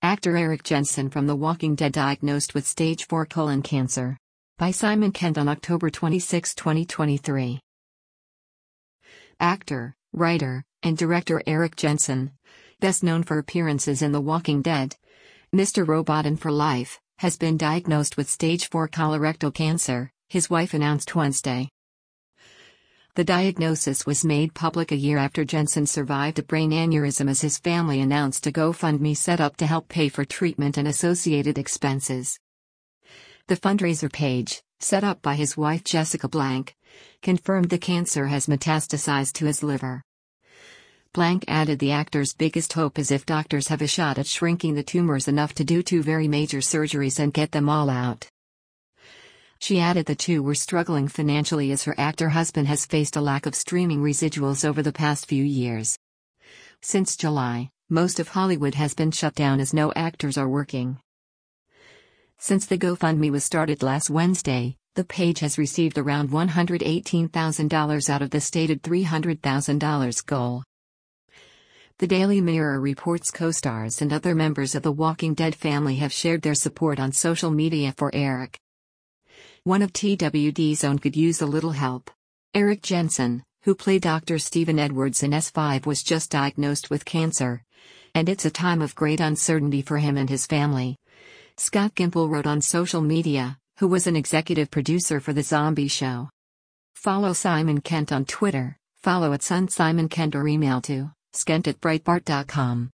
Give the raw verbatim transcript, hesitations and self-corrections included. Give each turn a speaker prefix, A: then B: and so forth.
A: Actor Erik Jensen from The Walking Dead diagnosed with stage four colon cancer. By Simon Kent on October twenty-sixth, twenty twenty-three. Actor, writer, and director Erik Jensen, best known for appearances in The Walking Dead, Mister Robot and For Life, has been diagnosed with stage four colorectal cancer, his wife announced Wednesday. The diagnosis was made public a year after Jensen survived a brain aneurysm as his family announced a GoFundMe set up to help pay for treatment and associated expenses. The fundraiser page, set up by his wife Jessica Blank, confirmed the cancer has metastasized to his liver. Blank added the actor's biggest hope is if doctors have a shot at shrinking the tumors enough to do two very major surgeries and get them all out. She added the two were struggling financially as her actor husband has faced a lack of streaming residuals over the past few years. Since July, most of Hollywood has been shut down as no actors are working. Since the GoFundMe was started last Wednesday, the page has received around one hundred eighteen thousand dollars out of the stated three hundred thousand dollars goal. The Daily Mirror reports co-stars and other members of the Walking Dead family have shared their support on social media for Erik. One of T W D's own could use a little help. Erik Jensen, who played Doctor Stephen Edwards in S five, was just diagnosed with cancer, and it's a time of great uncertainty for him and his family. Scott Gimple wrote on social media, who was an executive producer for The Zombie Show. Follow Simon Kent on Twitter, follow at Son Simon Kent or email to skent at breitbart dot com.